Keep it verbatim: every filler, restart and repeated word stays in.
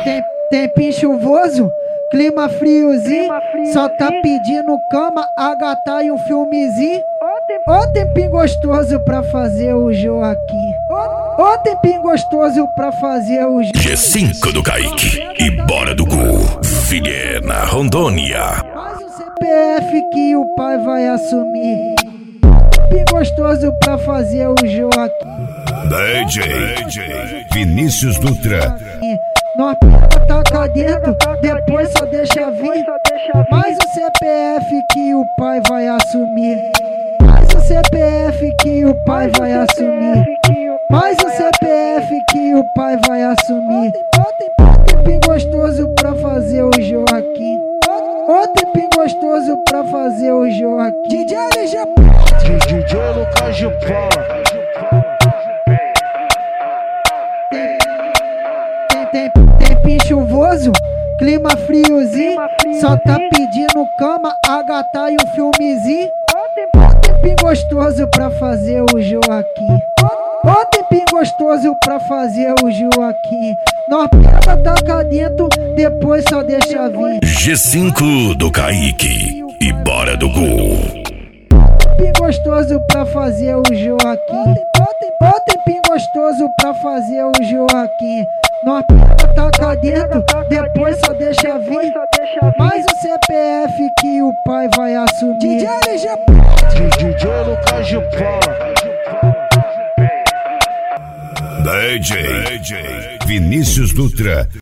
Tem, tempinho chuvoso, clima friozinho, só tá pedindo cama, agatar e um filmezinho. Ô tempinho gostoso pra fazer o Joaquim. Ô tempinho gostoso pra fazer o G cinco do Kaique e bora do Gu, Vilhena, Rondônia. Faz o C P F que o pai vai assumir. Tempinho gostoso pra fazer o Joaquim. D J Vinícius Dutra. Nós taca dentro, depois só deixa vir. Mais o C P F que o pai vai assumir. Mais o C P F que o pai vai assumir. Mais o C P F que o pai vai assumir. Ô tempinho gostoso pra fazer o Joaquim. Ô tempinho gostoso pra fazer o Joaquim. D J L G D J Lucas de Paula. Tem, tempinho chuvoso, clima friozinho, só tá pedindo cama, agatar e um filmezinho. Ô tempinho gostoso pra fazer o Joaquim. Ô tempinho gostoso pra fazer o Joaquim. Nós pega, taca dentro, depois só deixa vir. G cinco do Kaique e bora do Gu. Tempinho gostoso pra fazer o Joaquim. Ô tempinho gostoso pra fazer o Joaquim. Nós pega, taca dentro, depois só deixa vir. Mais o C P F que o pai vai assumir. D J L G D J Lucas de Paula. D J Vinícius Dutra.